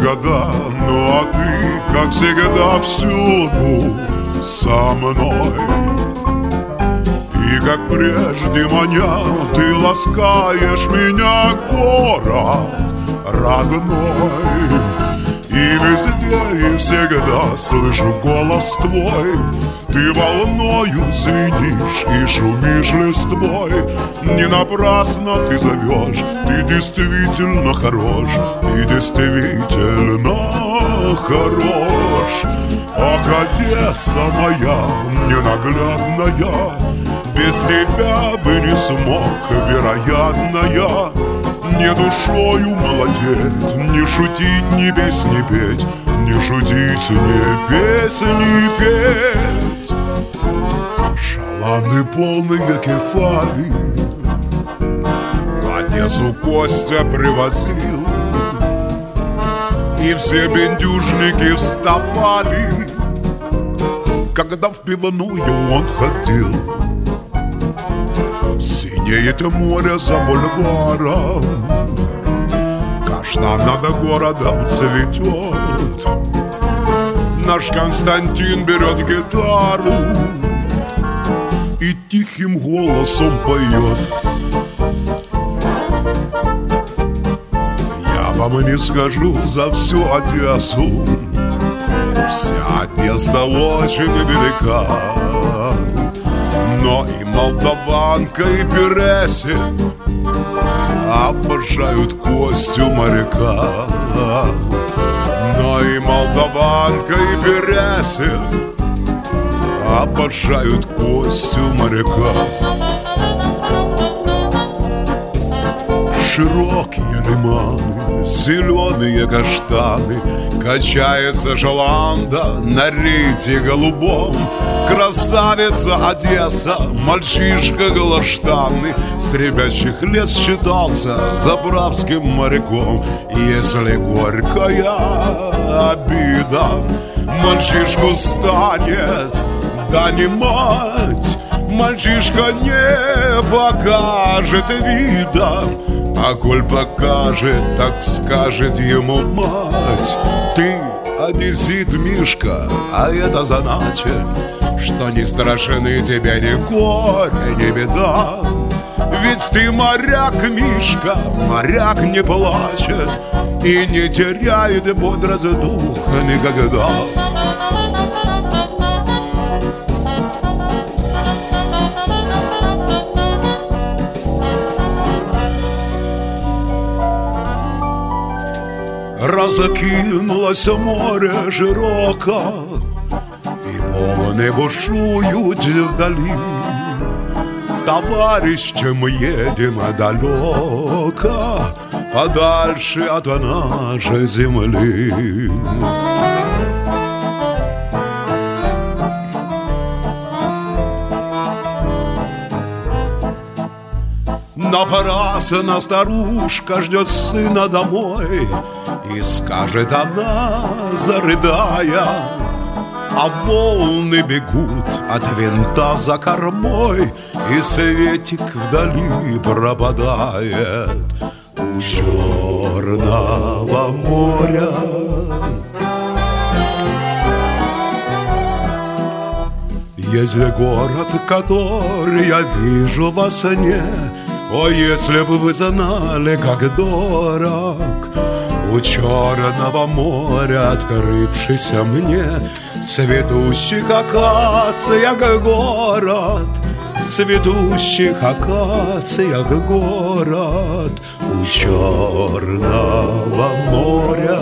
года, ну а ты, как всегда, всюду со мной. И как прежде маня, ты ласкаешь меня, город родной. И везде и всегда слышу голос твой. Ты волною звенишь и шумишь листвой. Не напрасно ты зовешь, ты действительно хорош. Ты действительно хорош. Ах, Одесса моя ненаглядная, без тебя бы не смог, вероятно, я. Не душою молодеть, не шутить, ни песни петь, не шутить, ни песни петь. Шаланы полные кефали в Одессу Костя привозил, и все бендюжники вставали, когда в пивную он ходил. Синеет море за бульваром, каштан над городом цветет. Наш Константин берет гитару и тихим голосом поет. Я вам не скажу за всю Одессу, вся Одесса очень велика. Но и молдаванка, и Пересик обожают Костю моряка. Но и молдаванка, и Пересик обожают Костю моряка. Широкие лиманы, зеленые каштаны, качается Жоланда на рите голубом. Красавица Одесса, мальчишка Голоштанный, с ребячих лет считался заправским моряком. Если горькая обида мальчишку станет, да не мать, мальчишка не покажет вида. А коль покажет, так скажет ему мать: ты одессит, Мишка, а это значит, что не страшны тебе ни горе, ни беда. Ведь ты моряк, Мишка, моряк не плачет и не теряет бодрость духа никогда. Разокинулось море широко, и волны бушуют вдали. Товарищи, мы едем далеко, подальше от нашей земли. Напрасно старушка ждет сына домой, и скажет она, зарыдая, а волны бегут от винта за кормой, и светик вдали пропадает у Черного моря. Есть город, который я вижу во сне. О, если бы вы знали, как дорог у Черного моря открывшийся мне в цветущих акациях город, в цветущих акациях город у Черного моря.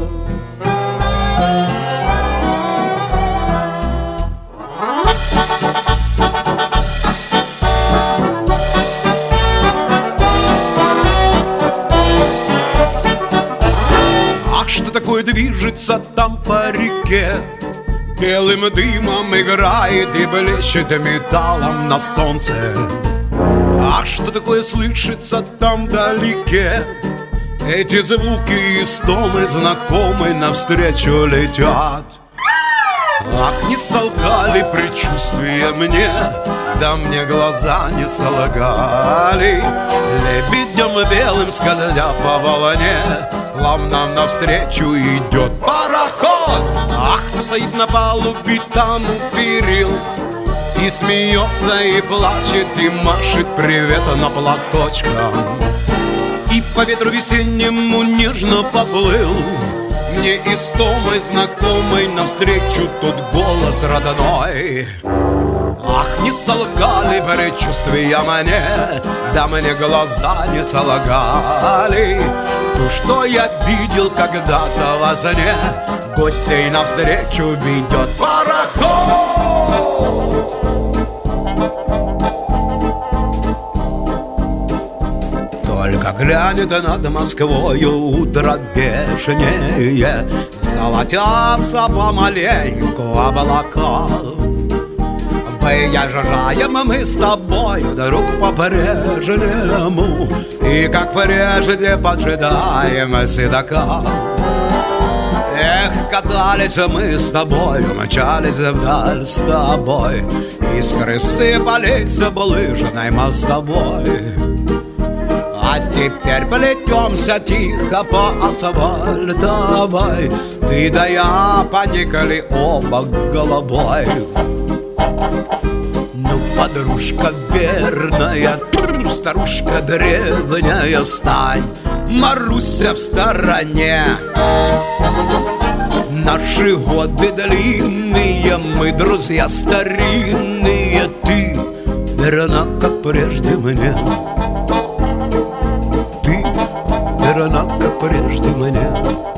Что такое движется там по реке? Белым дымом играет и блещет металлом на солнце. А что такое слышится там вдалеке? Эти звуки истомы знакомы навстречу летят. Ах, не солгали предчувствия мне, да мне глаза не солгали. Лебедем белым скользя по волне, плавно навстречу идет пароход. Ах, кто стоит на палубе там у перил, и смеется, и плачет, и машет привет на платочком. И по ветру весеннему нежно поплыл мне истомой знакомой навстречу тот голос родной. Ах, не солгали предчувствия мне, да мне глаза не солгали. То, что я видел когда-то во сне, гостей навстречу ведет пароход. Только глянет над Москвою утро вешнее, золотятся помаленьку облака. Выезжаем мы с тобою, друг, по-прежнему, и как прежде поджидаем седока. Эх, катались мы с тобою, мчались вдаль с тобой, искры сыпались в булыжной мостовой. А теперь плетемся тихо по асфальтовой, ты да я поникали оба головой. Ну, подружка верная, старушка древняя, стань, Маруся, в стороне. Наши годы длинные, мы друзья старинные, ты верна, как прежде мне. Ты верна, как прежде мне.